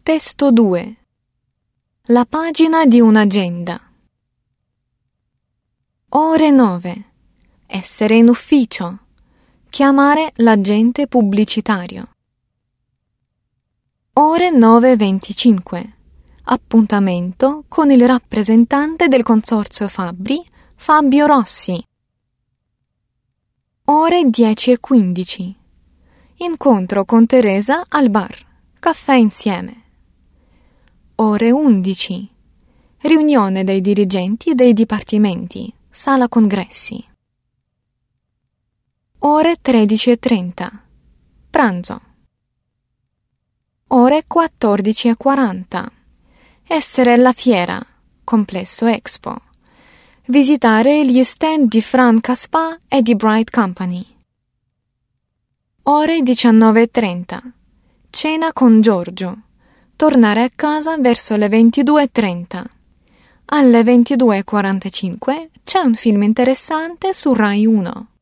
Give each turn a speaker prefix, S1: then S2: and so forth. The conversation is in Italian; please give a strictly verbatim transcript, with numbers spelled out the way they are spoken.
S1: Testo due. La pagina di un'agenda. Ore nove. Essere in ufficio. Chiamare l'agente pubblicitario. Ore nove e venticinque. Appuntamento con il rappresentante del consorzio Fabbri, Fabio Rossi. Ore dieci e quindici. Incontro con Teresa al bar. Caffè insieme. Ore undici. Riunione dei dirigenti dei dipartimenti. Sala congressi. Ore tredici e trenta. Pranzo. Ore quattordici e quaranta. Essere alla fiera. Complesso Expo. Visitare gli stand di Franca Spa e di Bright Company. Ore diciannove e trenta. Cena con Giorgio. Tornare a casa verso le ventidue e trenta. Alle ventidue e quarantacinque c'è un film interessante su Rai uno.